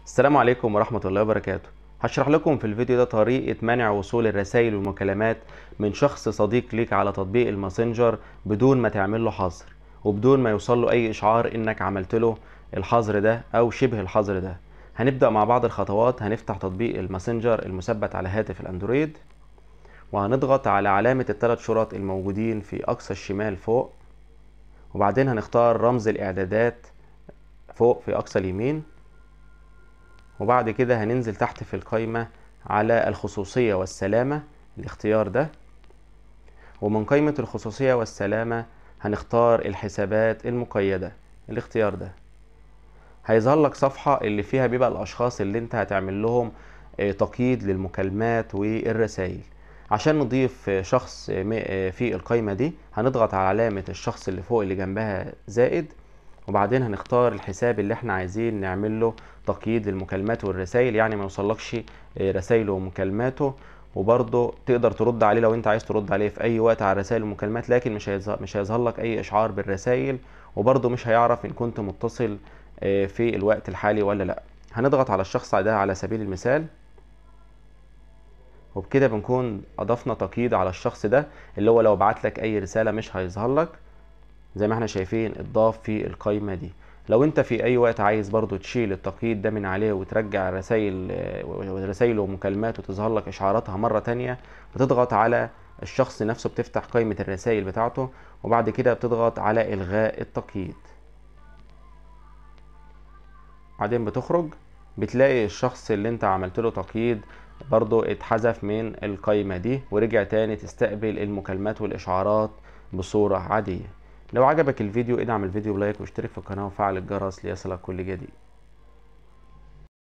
السلام عليكم ورحمة الله وبركاته. هشرح لكم في الفيديو ده طريقة منع وصول الرسائل والمكالمات من شخص صديق ليك على تطبيق الماسنجر بدون ما تعمل له حظر، وبدون ما يوصل له اي اشعار انك عملت له الحظر ده او شبه الحظر ده. هنبدأ مع بعض الخطوات. هنفتح تطبيق الماسنجر المثبت على هاتف الاندرويد، وهنضغط على علامة الثلاث شرط الموجودين في اقصى الشمال فوق، وبعدين هنختار رمز الاعدادات فوق في اقصى اليمين، وبعد كده هننزل تحت في القائمة على الخصوصية والسلامة الاختيار ده، ومن قائمة الخصوصية والسلامة هنختار الحسابات المقيدة الاختيار ده. هيظهر لك صفحة اللي فيها بيبقى الأشخاص اللي انت هتعمل لهم تقييد للمكالمات والرسائل. عشان نضيف شخص في القائمة دي هنضغط على علامة الشخص اللي فوق اللي جنبها زائد، وبعدين هنختار الحساب اللي احنا عايزين نعمل له تقييد للمكالمات والرسائل، يعني ما يوصلكش رسائله ومكالماته. وبرضه تقدر ترد عليه لو انت عايز ترد عليه في اي وقت على الرسائل والمكالمات، لكن مش هيظهر لك اي اشعار بالرسائل، وبرضه مش هيعرف ان كنت متصل في الوقت الحالي ولا لا. هنضغط على الشخص ده على سبيل المثال، وبكده بنكون اضفنا تقييد على الشخص ده، اللي هو لو بعت لك اي رسالة مش هيظهر لك. زي ما احنا شايفين اتضاف في القائمة دي. لو انت في اي وقت عايز برضو تشيل التقييد ده من عليه وترجع رسائل ومكالمات وتظهر لك اشعاراتها مرة تانية، بتضغط على الشخص نفسه، بتفتح قائمة الرسائل بتاعته، وبعد كده بتضغط على الغاء التقييد. بعدين بتخرج، بتلاقي الشخص اللي انت عملت له تقييد برضو اتحذف من القائمة دي، ورجع تاني تستقبل المكالمات والاشعارات بصورة عادية. لو عجبك الفيديو ادعم الفيديو بلايك واشترك في القناة وفعل الجرس ليصلك كل جديد.